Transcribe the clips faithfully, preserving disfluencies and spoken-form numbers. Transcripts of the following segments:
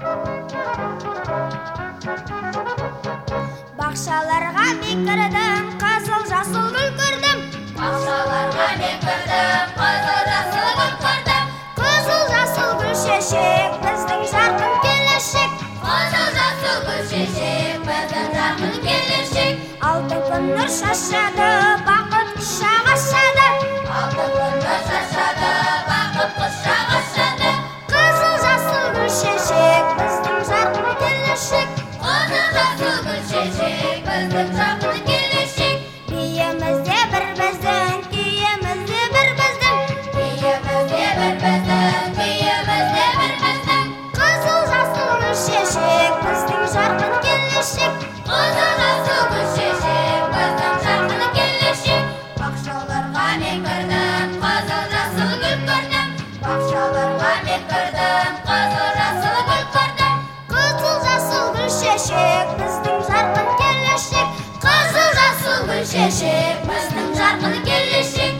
Бақшаларға бекірдім, қызыл жасыл гүл көрдім. Бақшаларға бекірдім, қызыл жасыл гүл көрдім. Қызыл жасыл гүл шешек, біздің жарқын келешек. Қызыл жасыл гүл шешек, біздің жарқын келешек. Алтын күн нұр шашады, бақыт құшақ ашады. Алтын күн нұр шашады, бақыт құшақ ашады. Қызыл жасыл гүл шешек, біздің жарқын келешек. Қызыл жасыл гүл шешек, біздің жарқын келешек. Биіміз де бір біздің, күйіміз де бір біздің. Биіміз де бір біздің, күйіміз де бір біздің. Қызыл жасыл гүл шешек, біздің жарқын келешек. Қызыл жасыл гүл шешек, біздің жарқын келешек. Бақшаларға мен кірдім, қызыл жасыл гүл көрдім. Бақшаларға мен кірдім, қызыл жасыл гүл көрдім. Қызыл жасыл гүл шешек, біздің жарқын келешек. Қызыл жасыл гүл шешек, біздің жарқын келешек.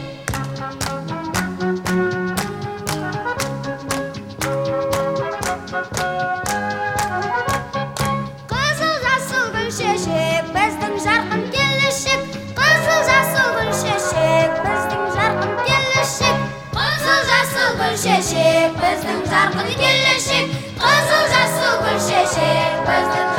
Қызыл жасыл гүл шешек, біздің жарқын келешек. Қызыл жасыл гүл шешек, біздің жарқын келешек. Қызыл жасыл гүл шешек, біздің жарқын келешек. Қызыл жасыл гүл шешек, біздің